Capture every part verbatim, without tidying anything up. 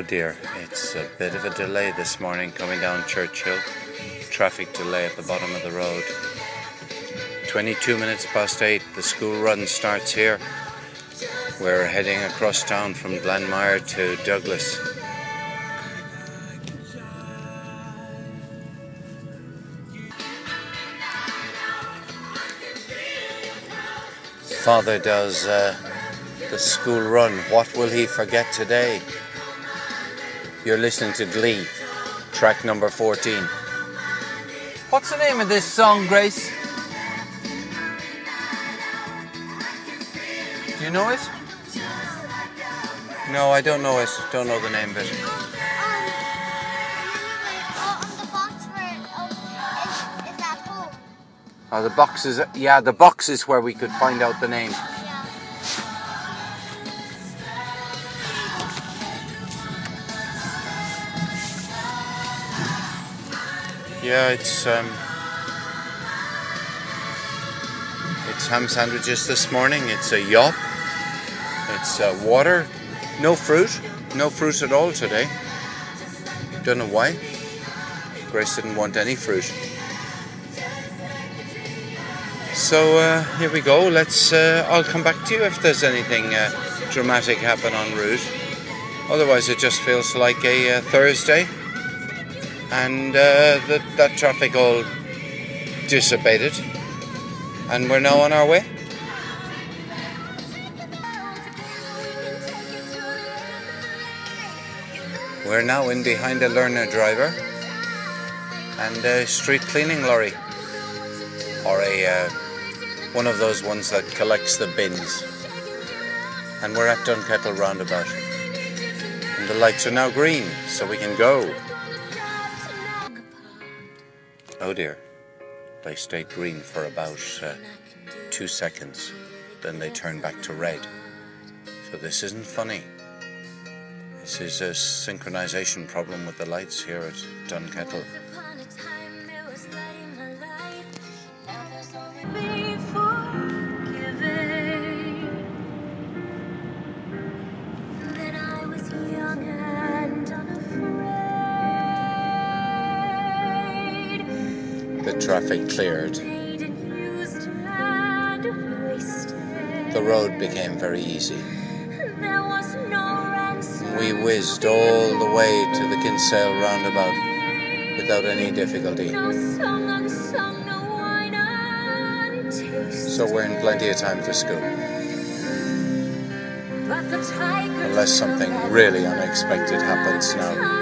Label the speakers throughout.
Speaker 1: Oh dear, it's a bit of a delay this morning coming down Churchill. Traffic delay at the bottom of the road. twenty-two minutes past eight, the school run starts here. We're heading across town from Glanmire to Douglas. Father does uh, the school run. What will he forget today? You're listening to Glee, track number fourteen. What's the name of this song, Grace? Do you know it? No, I don't know it. Don't know the name of it. Oh, the box is, yeah, the box is where we could find out the name. Yeah, it's um, it's ham sandwiches this morning. It's a yop. It's uh, water, no fruit, no fruit at all today. Don't know why. Grace didn't want any fruit. So uh, here we go. Let's. Uh, I'll come back to you if there's anything uh, dramatic happen en route. Otherwise, it just feels like a uh, Thursday, and uh, the, that traffic all dissipated, and we're now on our way. We're now in behind a learner driver and a street cleaning lorry, or a uh, one of those ones that collects the bins. And we're at Dunkettle roundabout, and the lights are now green, so we can go. Oh dear, they stayed green for about uh, two seconds, then they turn back to red. So this isn't funny. This is a synchronization problem with the lights here at Dunkettle. The traffic cleared. The road became very easy. We whizzed all the way to the Kinsale roundabout without any difficulty. So we're in plenty of time for school. Unless something really unexpected happens now.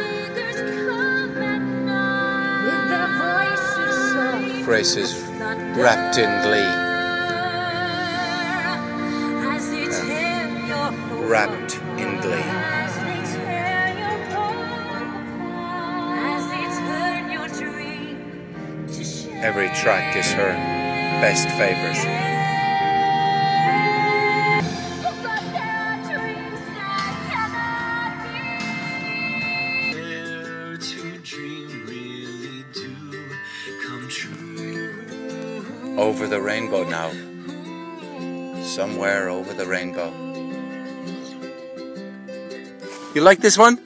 Speaker 1: Grace is wrapped in glee. Uh, wrapped in glee. Every track is her best favourite. Over the rainbow now. Somewhere over the rainbow. You like this one?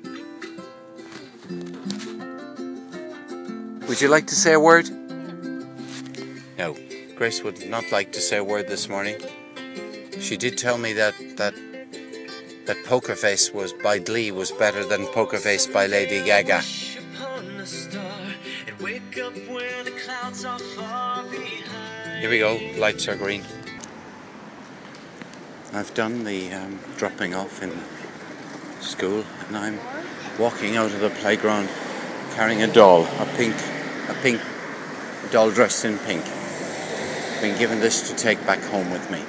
Speaker 1: Would you like to say a word? No, Grace would not like to say a word this morning. She did tell me that that that Poker Face was by Glee was better than Poker Face by Lady Gaga. Here we go, lights are green. I've done the um, dropping off in school, and I'm walking out of the playground carrying a doll, a pink, a pink doll dressed in pink. I've been given this to take back home with me.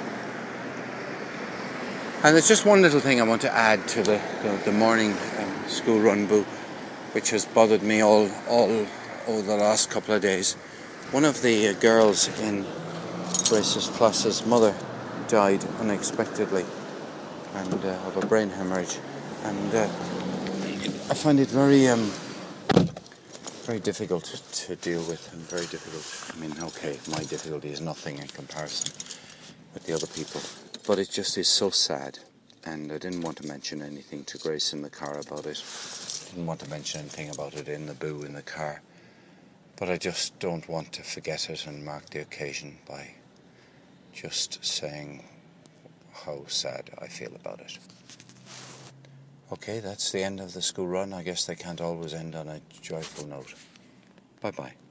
Speaker 1: And there's just one little thing I want to add to the, the, the morning um, school run book, which has bothered me all, all over the last couple of days. One of the uh, girls in Grace's class's mother died unexpectedly and uh, of a brain hemorrhage, and uh, I find it very um, very difficult to deal with, and very difficult. I mean, okay, my difficulty is nothing in comparison with the other people, but it just is so sad, and I didn't want to mention anything to Grace in the car about it. Didn't want to mention anything about it in the boo in the car. But I just don't want to forget it and mark the occasion by just saying how sad I feel about it. Okay, that's the end of the school run. I guess they can't always end on a joyful note. Bye-bye.